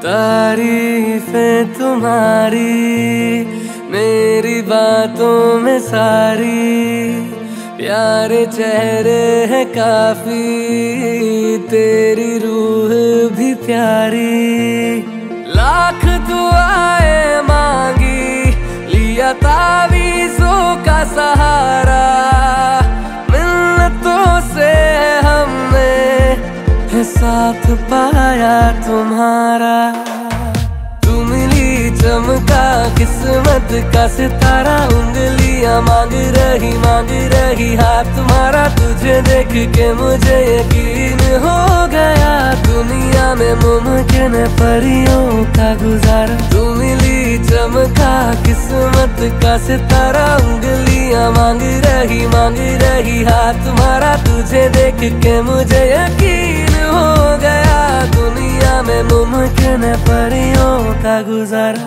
तारीफें तुम्हारी मेरी बातों में सारी, प्यारे चेहरे हैं काफी, तेरी रूह भी प्यारी। लाख दुआएं मांगी, लिया तावीज़ों का सहारा, मिन्नतों से हमने साथ पाया तुम्हारा। तू मिली चमका किस्मत का सितारा, उंगलियां मांग रही हाथ तुम्हारा। तुझे देख के मुझे यकीन हो गया, दुनिया में मुमकिन है परियों का गुजारा। तू मिली चमका किस्मत का सितारा, उंगलियां मांग रही हाथ तुम्हारा। तुझे देख के मुझे यकीन हो गया, दुनिया में मुमकिन है परियों का गुजारा।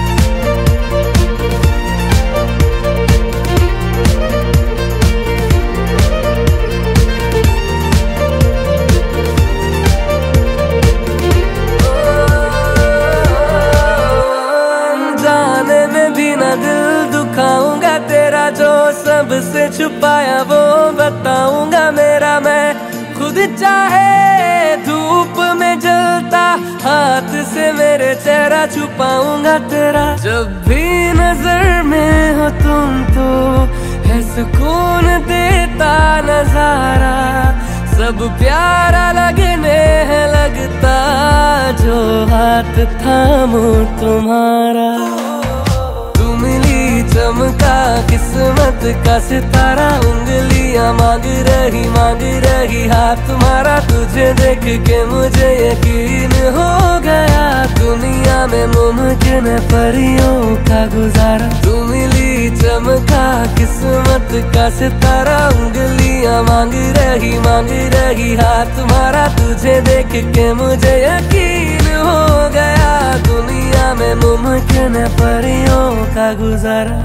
जाने में भी ना दिल दुखाऊंगा तेरा, जो सबसे छुपाया वो बताऊंगा मेरा। मैं खुद चाहे धूप में जलता, हाथ से मेरे चेहरा छुपाऊंगा तेरा। जब भी नजर में हो तुम तो है सुकून देता नजारा, सब प्यारा लगने है लगता, जो हाथ थामो तुम्हारा। तू मिली चमका किस्मत का सितारा, उंगलियां मांग रही हाथ तुम्हारा। तुझे देख के मुझे यकीन हो गया, दुनिया में मुमकिन है परियों का गुजारा। तू मिली चमका किस्मत का सितारा, उंगलियां मांग रही हाथ तुम्हारा। तुझे देख के मुझे यकीन हो गया, दुनिया में मुमकिन है परियों का गुजारा।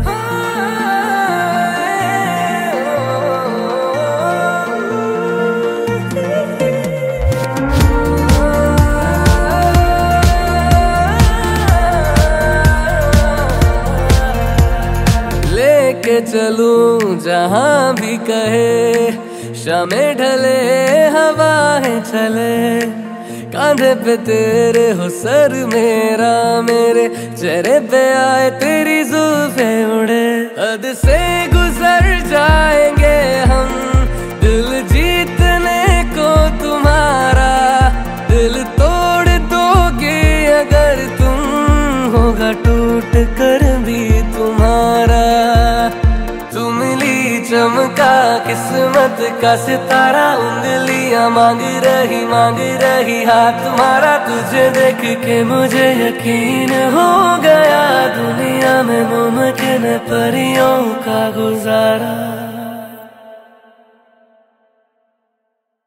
लेके चलूं जहां भी कहे, शामें ढले हवाएं चले, कांधे पे तेरे हो सर मेरा, मेरे चेहरे पे आए तेरी जुल्फे उड़े। हद से गुजर जाएंगे हम दिल जीतने को तुम्हारा, दिल तोड़ दोगे अगर तुम, होगा टूट कर भी तुम्हारा। तू मिली चमका किस्मत का सितारा, उंगलियां मांग रही हाथ तुम्हारा। तुझे देख के मुझे यकीन हो गया, दुनिया में मुमकिन है परियों का गुजारा।